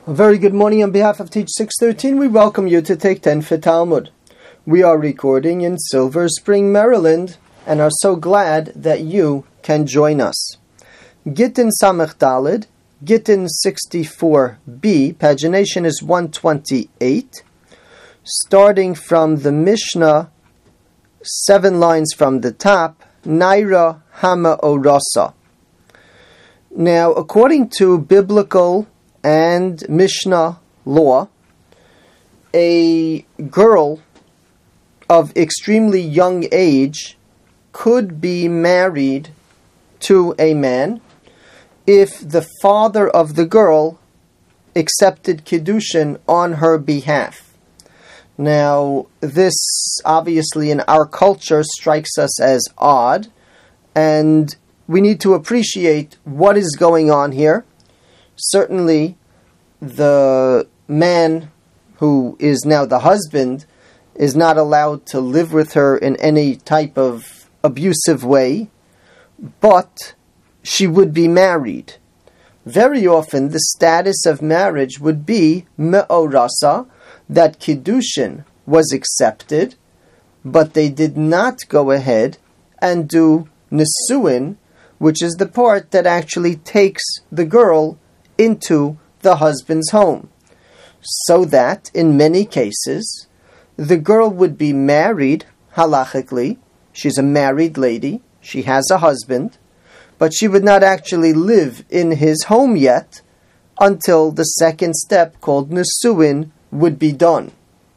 A very good morning on behalf of Teach 613. We welcome you to Take 10 for Talmud. We are recording in Silver Spring, Maryland, and are so glad that you can join us. Gittin Samech Daled, Gittin 64b, pagination is 128, starting from the Mishnah, 7 lines from the top, Naira Hama Orasa. Now, according to biblical and Mishnah law, a girl of extremely young age could be married to a man if the father of the girl accepted Kiddushin on her behalf. Now, this obviously in our culture strikes us as odd, and we need to appreciate what is going on here. Certainly, the man who is now the husband is not allowed to live with her in any type of abusive way, but she would be married. Very often, the status of marriage would be me'orasa, that Kiddushin was accepted, but they did not go ahead and do Nesuin, which is the part that actually takes the girl into the husband's home. So that, in many cases, the girl would be married, halachically, she's a married lady, she has a husband, but she would not actually live in his home yet until the second step called Nesuin would be done.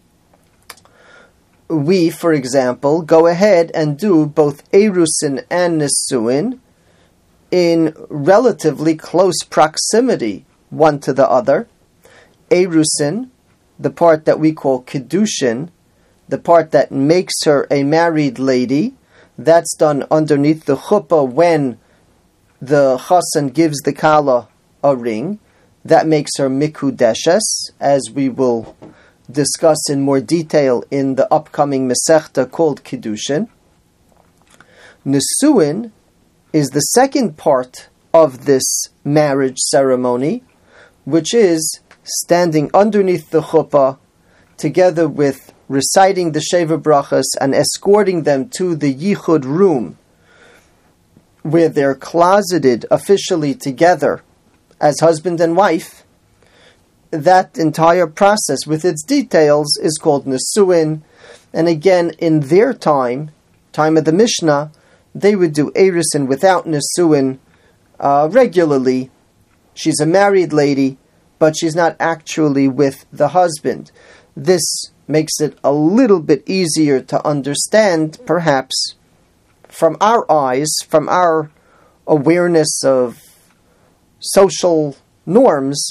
We, for example, go ahead and do both Erusin and Nesuin in relatively close proximity one to the other. Erusin, the part that we call Kiddushin, the part that makes her a married lady, that's done underneath the chuppah when the chassan gives the kala a ring. That makes her mikudeshes, as we will discuss in more detail in the upcoming Masechta called Kiddushin. Nesuin is the second part of this marriage ceremony, which is standing underneath the chuppah together with reciting the Sheva Brachas and escorting them to the Yichud room where they're closeted officially together as husband and wife. That entire process with its details is called Nesuin, and again in their time of the Mishnah, they would do Erusin without Nesuin regularly. She's a married lady, but she's not actually with the husband. This makes it a little bit easier to understand, perhaps, from our eyes, from our awareness of social norms,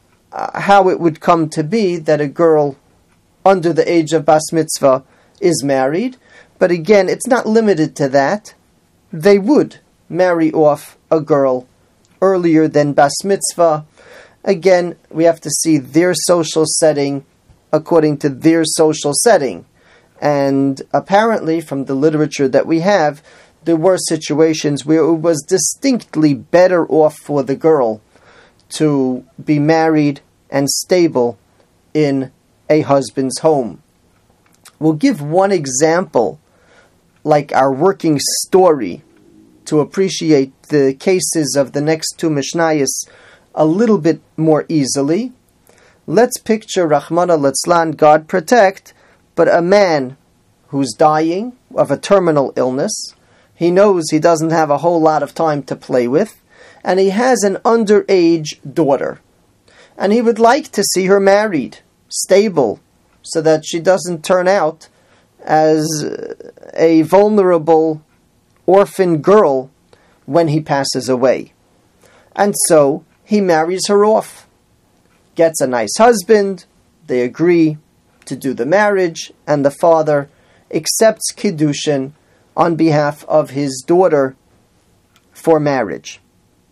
how it would come to be that a girl under the age of Bas Mitzvah is married. But again, it's not limited to that. They would marry off a girl earlier than Bas Mitzvah. Again, we have to see their social setting according to their social setting. And apparently, from the literature that we have, there were situations where it was distinctly better off for the girl to be married and stable in a husband's home. We'll give one example, like our working story, to appreciate the cases of the next two Mishnayos a little bit more easily. Let's picture, Rahmana Litzlan, God protect, but a man who's dying of a terminal illness. He knows he doesn't have a whole lot of time to play with, and he has an underage daughter. And he would like to see her married, stable, so that she doesn't turn out as a vulnerable orphan girl when he passes away. And so he marries her off, gets a nice husband, they agree to do the marriage, and the father accepts Kiddushin on behalf of his daughter for marriage.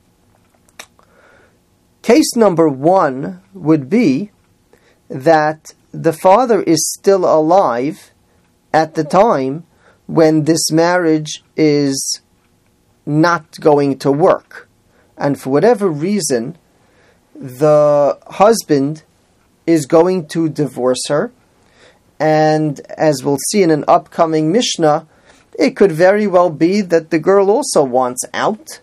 Case number 1 would be that the father is still alive at the time when this marriage is not going to work. And for whatever reason, the husband is going to divorce her, and as we'll see in an upcoming Mishnah, it could very well be that the girl also wants out,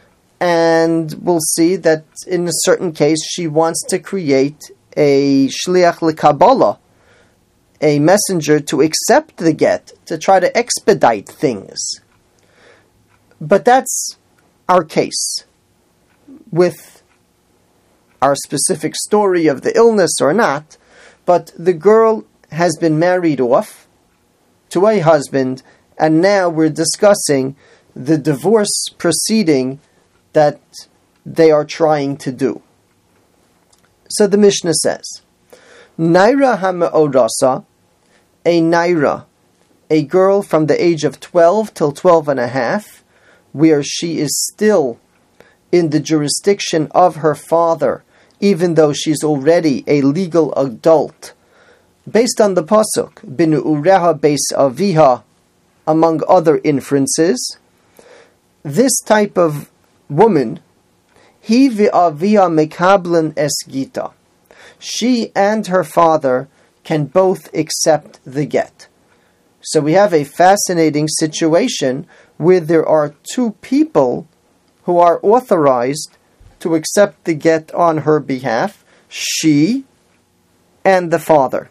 and we'll see that in a certain case she wants to create a shliach l'kabbalah, a messenger to accept the get, to try to expedite things. But that's our case. With our specific story of the illness or not, but the girl has been married off to a husband, and now we're discussing the divorce proceeding that they are trying to do. So the Mishnah says, Naira ha'me'orasa, a Naira, a girl from the age of 12 till 12 and a half, where she is still in the jurisdiction of her father, even though she's already a legal adult, based on the pasuk, Binu'ureha beis aviha, among other inferences, this type of woman, Hi v'avia mekablen es gita, she and her father can both accept the get. So we have a fascinating situation where there are two people who are authorized to accept the get on her behalf, she and the father.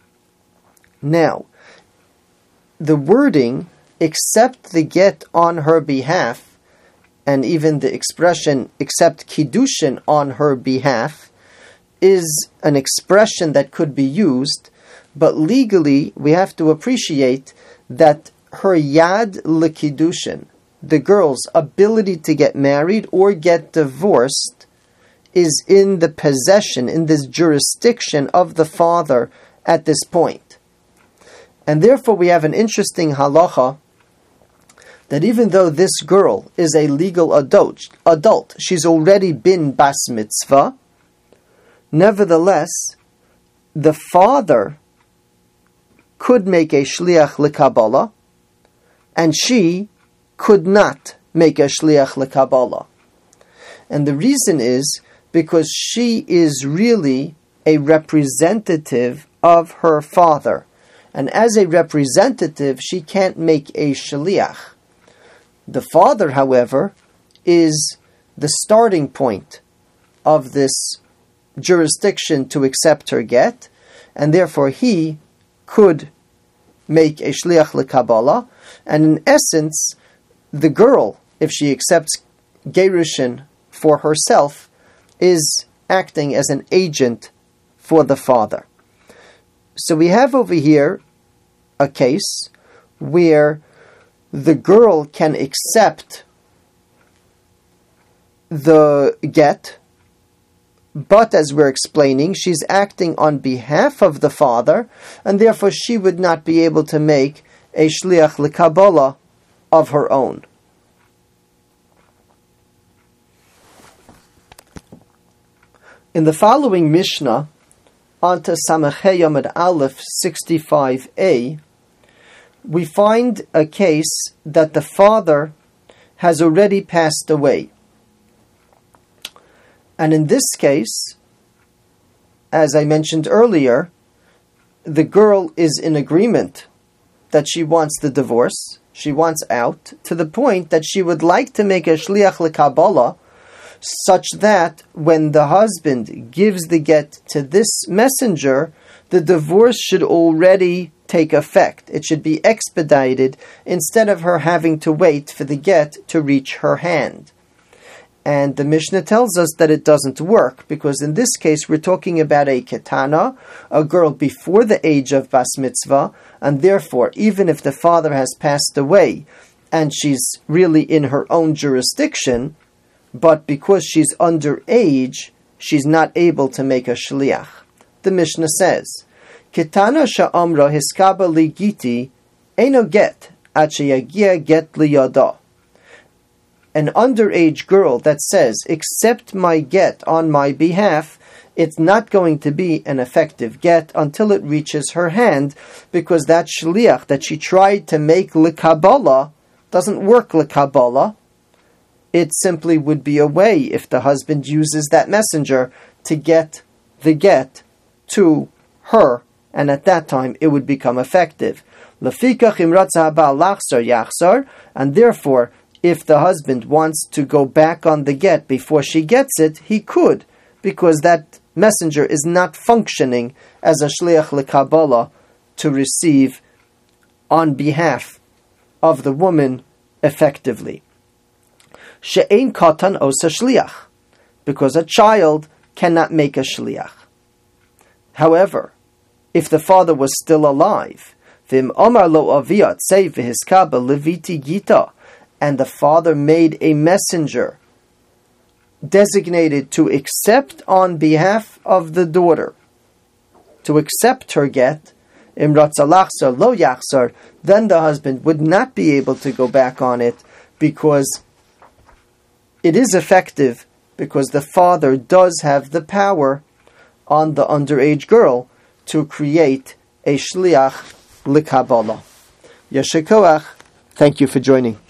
Now, the wording, accept the get on her behalf, and even the expression, accept kiddushin on her behalf, is an expression that could be used, but legally we have to appreciate that her yad l'kiddushin, the girl's ability to get married or get divorced, is in the possession, in this jurisdiction of the father at this point. And therefore we have an interesting halacha that even though this girl is a legal adult, she's already been bas mitzvah, nevertheless, the father could make a shliach l'kabbalah, and she could not make a shliach l'kabbalah. And the reason is because she is really a representative of her father. And as a representative, she can't make a shliach. The father, however, is the starting point of this jurisdiction to accept her get, and therefore he could make a shliach l'kabbalah, and in essence, the girl, if she accepts gerushin for herself, is acting as an agent for the father. So we have over here a case where the girl can accept the get, but as we're explaining, she's acting on behalf of the father, and therefore she would not be able to make a shliach l'kabbalah of her own. In the following Mishnah, onto Samachei Yomad Aleph 65a, we find a case that the father has already passed away. And in this case, as I mentioned earlier, the girl is in agreement that she wants the divorce, she wants out, to the point that she would like to make a shliach l'kabbalah, such that when the husband gives the get to this messenger, the divorce should already take effect. It should be expedited instead of her having to wait for the get to reach her hand. And the Mishnah tells us that it doesn't work, because in this case we're talking about a ketana, a girl before the age of bas mitzvah, and therefore even if the father has passed away and she's really in her own jurisdiction, but because she's underage, she's not able to make a shliach. The Mishnah says, Ketana sha'amra hiskaba li giti eno get at sheyagia get liyada. An underage girl that says, accept my get on my behalf, it's not going to be an effective get until it reaches her hand, because that shliach that she tried to make l'kabbalah doesn't work l'kabbalah. it simply would be a way if the husband uses that messenger to get the get to her, and at that time it would become effective. And therefore, if the husband wants to go back on the get before she gets it, he could, because that messenger is not functioning as a shliach lekabbalah to receive on behalf of the woman effectively. She'ein katan osa shliach, because a child cannot make a shliach. However, if the father was still alive, v'im omar lo aviyat say v'hiskaba leviti gita, and the father made a messenger designated to accept on behalf of the daughter, to accept her get, imratza lachzar lo yachzar, then the husband would not be able to go back on it, because it is effective, because the father does have the power on the underage girl to create a shliach l'kabbalah. Yeshikoach, thank you for joining.